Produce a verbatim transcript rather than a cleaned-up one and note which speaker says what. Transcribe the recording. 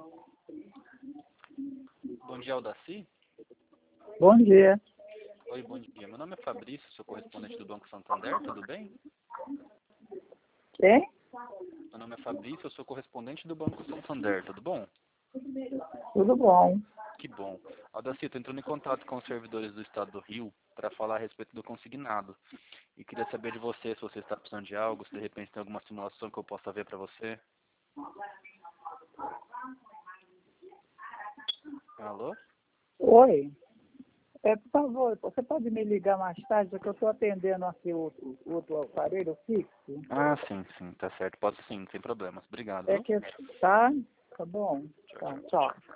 Speaker 1: Bom dia, Aldaci.
Speaker 2: Bom dia.
Speaker 1: Oi, bom dia. Meu nome é Fabrício, sou correspondente do Banco Santander, tudo bem?
Speaker 2: Quem?
Speaker 1: Meu nome é Fabrício, eu sou correspondente do Banco Santander, tudo bom?
Speaker 2: Tudo bom.
Speaker 1: Que bom. Aldaci, estou entrando em contato com os servidores do Estado do Rio para falar a respeito do consignado. E queria saber de você se você está precisando de algo, se de repente tem alguma simulação que eu possa ver para você. Alô?
Speaker 2: Oi. É, por favor, você pode me ligar mais tarde, porque eu estou atendendo aqui outro, outro aparelho fixo.
Speaker 1: Ah, sim, sim, tá certo. Posso sim, sem problemas. Obrigado,
Speaker 2: É
Speaker 1: viu?
Speaker 2: que tá, tá bom.
Speaker 1: Tchau,
Speaker 2: Tá,
Speaker 1: tchau.
Speaker 2: tchau.